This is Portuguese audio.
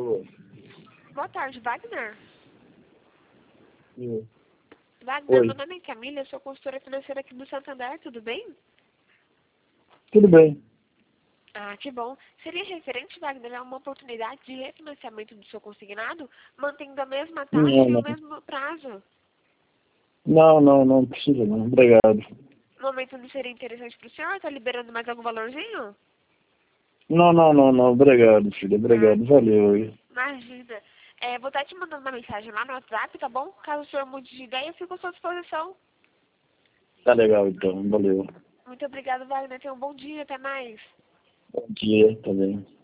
favor. Boa tarde, Wagner. Sim. Wagner, Oi. meu nome é Camila, sou consultora financeira aqui do Santander, tudo bem? Tudo bem. Ah, que bom. Seria referente, Wagner, a uma oportunidade de refinanciamento do seu consignado, mantendo a mesma taxa Não, e o não. mesmo prazo. Não precisa não. Obrigado. No momento não seria interessante para o senhor? Está liberando mais algum valorzinho? Não. Obrigado, filho. Ah, Obrigado. Valeu aí. imagina. Vou estar te mandando uma mensagem lá no WhatsApp, tá bom? Caso o senhor mude de ideia, eu fico à sua disposição. Tá legal, então. Valeu. Muito obrigado, Wagner. Tenha um bom dia. Até mais. Bom dia também.